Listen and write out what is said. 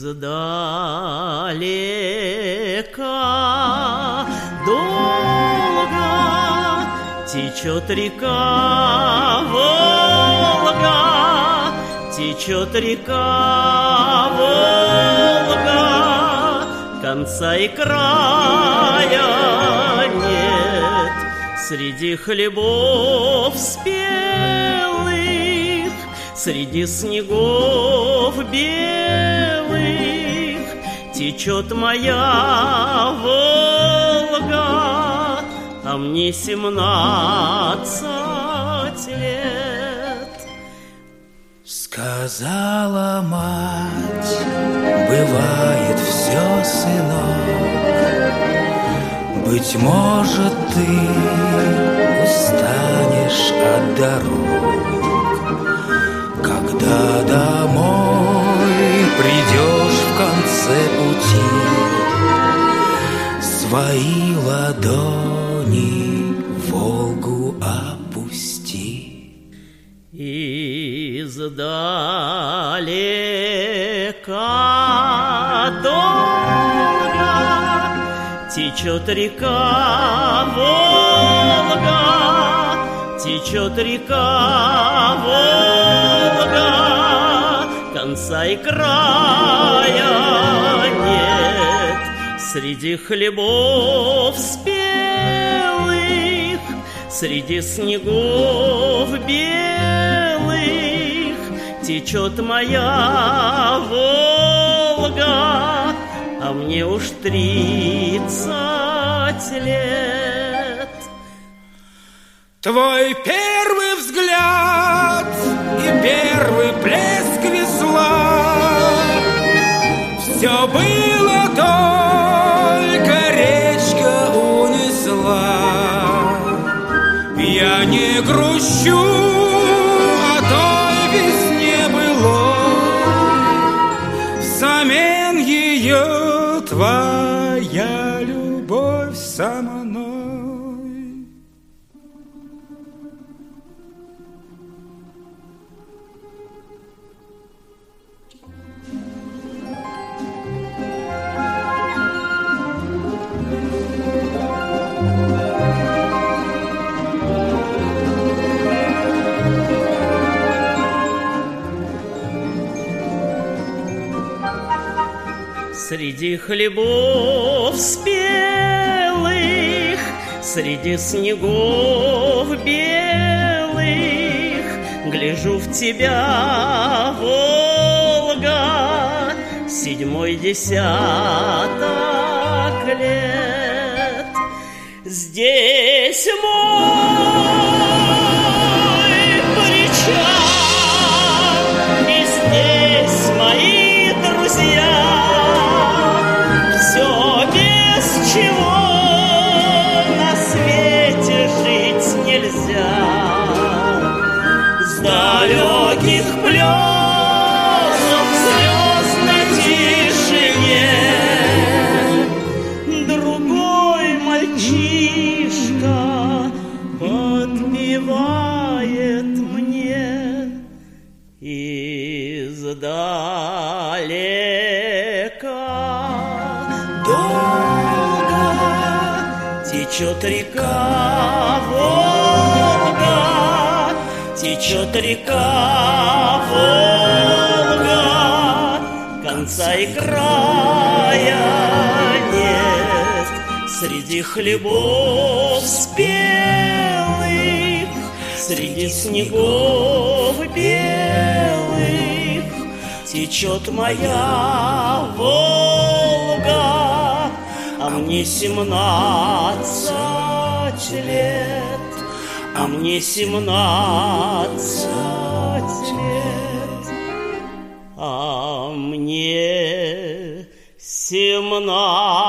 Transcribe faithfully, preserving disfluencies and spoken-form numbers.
Издалека долго течет река Волга, течет река Волга, конца и края нет. Среди хлебов спелых, среди снегов белых течет моя Волга, а мне семнадцать лет. Сказала мать, бывает все, сынок, быть может, ты устанешь от дорог, когда домой придешь в конце пути, свои ладони в Волгу опусти. Издалека долго течет река Волга, течет река Волга, конца и края нет. Среди хлебов спелых, среди снегов белых течет моя Волга, а мне уж тридцать лет. Твой первый взгляд и первый плеск весла, все было только речка унесла. Я не грущу о той весне былой, взамен ее твоя любовь со мной. Среди хлебов спелых, среди снегов белых гляжу в тебя, Волга, седьмой десяток лет. Здесь мой причал, и здесь мои друзья. Чего на свете жить нельзя, с далеких плесов в звездной тишине другой мальчишка подпевает мне издалека. Течет река Волга, течет река Волга, конца и края нет. Среди хлебов спелых, среди снегов белых течет моя Волга, а мне семнадцать лет, а мне семнадцать лет, а мне семнадцать.